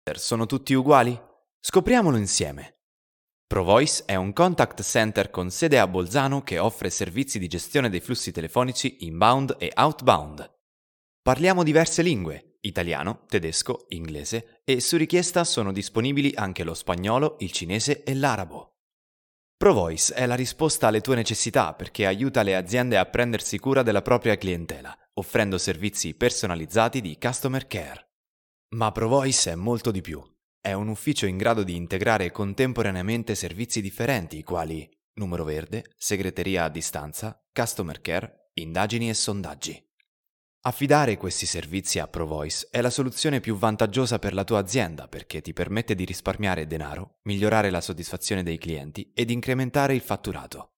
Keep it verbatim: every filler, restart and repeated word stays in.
sono tutti uguali? Scopriamolo insieme. ProVoice è un contact center con sede a Bolzano che offre servizi di gestione dei flussi telefonici inbound e outbound. Parliamo diverse lingue, italiano, tedesco, inglese e su richiesta sono disponibili anche lo spagnolo, il cinese e l'arabo. ProVoice è la risposta alle tue necessità perché aiuta le aziende a prendersi cura della propria clientela, offrendo servizi personalizzati di customer care. Ma ProVoice è molto di più. È un ufficio in grado di integrare contemporaneamente servizi differenti quali numero verde, segreteria a distanza, customer care, indagini e sondaggi. Affidare questi servizi a ProVoice è la soluzione più vantaggiosa per la tua azienda perché ti permette di risparmiare denaro, migliorare la soddisfazione dei clienti ed incrementare il fatturato.